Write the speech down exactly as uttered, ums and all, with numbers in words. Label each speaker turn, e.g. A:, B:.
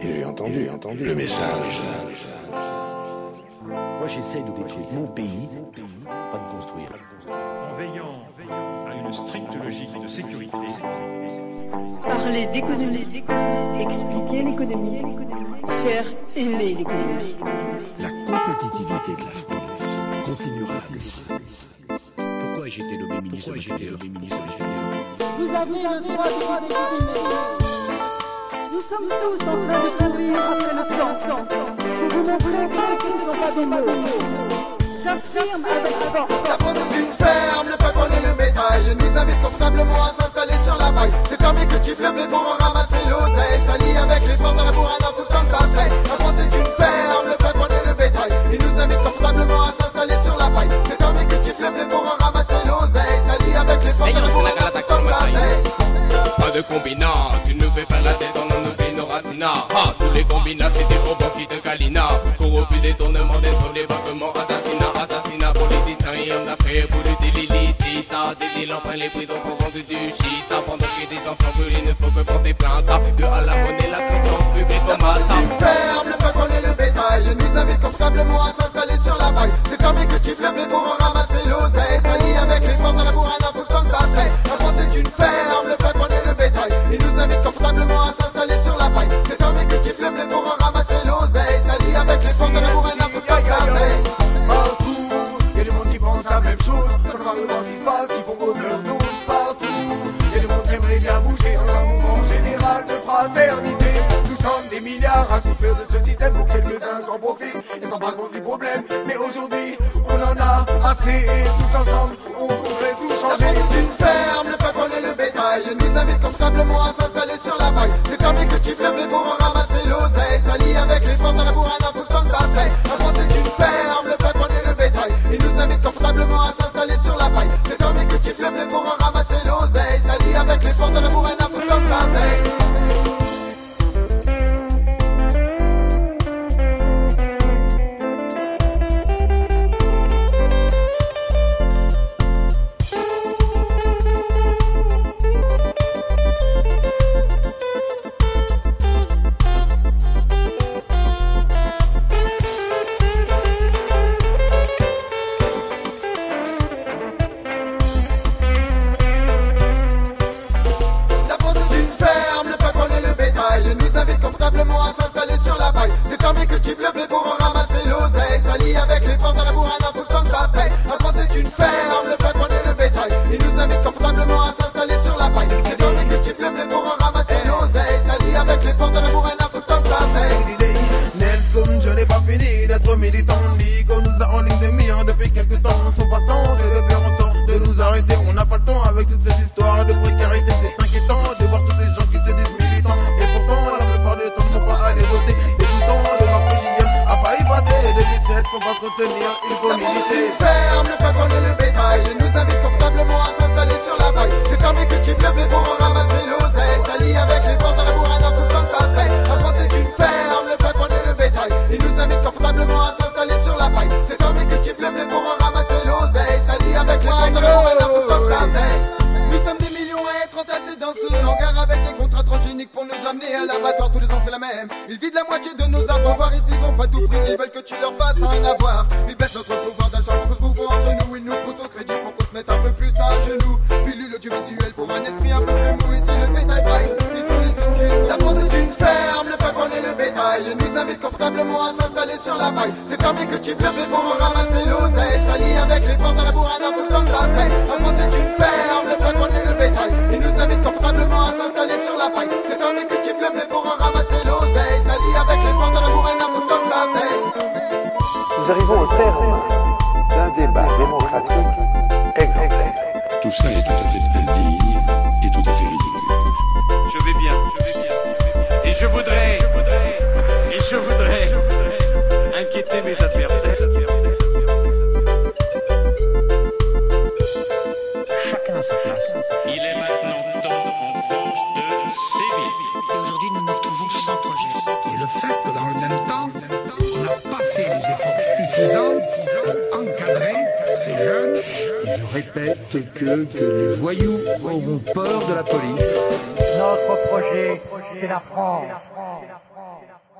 A: Et j'ai entendu, entendu le message.
B: Moi, j'essaye de détruire mon pays, pas de construire.
C: En veillant à une stricte logique de sécurité.
D: Parler d'économie, expliquer l'économie, faire aimer l'économie.
E: La compétitivité de la France continuera à gagner.
B: Pourquoi j'ai été nommé ministre de l'Intérieur?
F: Vous avez le droit de vous exprimer. Nous sommes tous en train de courir après le temps pour vous montrer que ceci ne sont pas des mots. J'affirme avec force.
G: La France est une ferme, le peuple en est le bétail. Elle nous invite confortablement à s'installer sur la paille. C'est fermé que tu le blé pour en ramasser l'oseille. Ça lie avec les forts dans la bourrade en tout temps que ça fait. La France est une ferme, le peuple en est le bétail. Il nous invite confortablement à s'installer sur la paille. C'est fermé que tu le blé pour en ramasser l'oseille. Ça lie avec les forts dans la bourrade en tout temps que ça fait.
H: Pas de combinat, tu nous fais faire la tête dans nos pays, nos racinats. Ah, tous les combinats, c'est des robots qui te câlinat. Corrompus, détournement des sur les bâtiments, assassinat, assassinat, politiciens et hommes d'affaires pour lutter l'illicite. Des îles en plein les prisons pour vendre du shit. Pendant que des enfants brûlés, il ne faut que porter plainte. Que à la monnaie, la conscience publique au matin.
G: Ferme, le peuple en est le bétail. Elle nous invite confortablement à s'installer sur la paille. C'est fermé que tu le blé pour en ramasser l'oseille. Ça lie avec les forts dans la bourrade en tout temps que ça fait. La France est une ferme, le peuple en est le bétail. Il nous invite confortablement à s'installer sur la paille. C'est fermé que tu le blé pour en ramasser l'oseille. Ça lie avec les forts dans la bourrade en tout temps que ça fait.
I: Partout, y'a du monde qui pense la même chose. Quand on va voir ce qui se passe, qui font overdose partout. Y'a du monde qui aimerait bien bouger dans un mouvement général de fraternité. Nous sommes des milliards à souffrir de ce système pour quelques-uns en profitent et s'en rendent compte du problème. Mais aujourd'hui, on en a assez et tous ensemble, on pourrait tout changer.
G: La France est une ferme, le peuple en est le bétail. Elle nous invite confortablement à s'installer sur la paille. C'est fermé que tu le blé pour en ramasser l'oseille. Ça lie avec les forts dans la bourrade en tout temps que ça fait. La France est une ferme, le peuple en est le bétail. Il nous invite confortablement à s'installer sur la paille. C'est fermé que tu le blé pour en ramasser l'oseille. Ça lie avec les forts dans la bourrade en tout temps que ça fait. À s'installer sur la paille. C'est fermé que tu le blé pour en ramasser l'oseille. Ça lie avec les forts dans la bourrade en tout temps que ça fait. La France est une ferme, le peuple en est le bétail. Il nous invite confortablement à s'installer sur la paille. C'est fermé que tu le blé pour en ramasser l'oseille. Ça lie avec les forts dans la bourrade en tout temps que ça fait.
I: Nelson, je n'ai pas fini d'être militant. Qu'on nous a en ligne de mire depuis quelques temps. Son passe-temps, c'est de faire en sorte de nous arrêter. On n'a pas le temps avec toutes ces histoires de précarité. C'est inquiétant de voir tous ces gens qui se disent militants. Et pourtant, la plupart du temps, ne sont pas allés voter. Et tout le temps, le rap J M a failli passer. De dix-sept, faut pas se retenir, il faut militer.
G: Ferme, le peuple en est le bétail. Il nous invite confortablement à s'installer sur la paille. C'est fermé que tu le blé pour en ramasser l'oseille. Ça lie avec les forts dans la bourrade en tout temps que ça fait. La France est une ferme, le peuple en est le bétail. Il nous invite confortablement à s'installer sur la paille. C'est fermé que tu le blé pour en ramasser l'oseille. Ça lie avec les forts dans la bourrade en tout temps que ça fait. Nous sommes des millions à être entassés dans ce hangar avec des contrats transgéniques pour nous amener à l'abattoir. Tous les ans c'est la même. Ils vident la moitié de nos avoirs. Ils ont pas tout pris. Ils veulent que tu leur fasses un avoir. Ils baissent notre pouvoir d'achat pour que ce pouvoir entre nous. Ils nous poussent au crédit pour qu'on se mette un peu plus à genoux. Pilule audiovisuelle pour un esprit un peu plus mou. Ici le bétail braille. Ils font les sons jusqu'au. La France est une ferme. Le peuple en est le bétail. Ils nous invitent confortablement à s'installer sur la paille. C'est fermé que tu le blé pour en ramasser l'oseille. Ça lie avec les portes dans la bourrade en tout temps que ça fait. La France est une ferme. Le peuple en est le bétail. Ils nous invitent confortablement à s'installer sur la paille. C'est fermé que tu le blé pour en ramasser l'oseille. Ça lie avec les portes dans la bourrade en tout temps que ça fait.
A: Nous arrivons au terme d'un débat démocratique exemplaire.
E: Tout cela est tout à fait indigne et tout à fait ridicule.
C: Je vais bien, je vais bien. Et je voudrais, et je voudrais inquiéter mes adversaires.
B: Chacun à sa place.
C: Il est maintenant temps en France de sévir.
J: Et aujourd'hui, nous nous retrouvons sans projet.
K: Et le fait que dans le même temps, on n'a pas fait les efforts suffisants pour encadrer ces jeunes.
L: Je répète que, que les voyous auront peur de la police. Notre projet, c'est la France.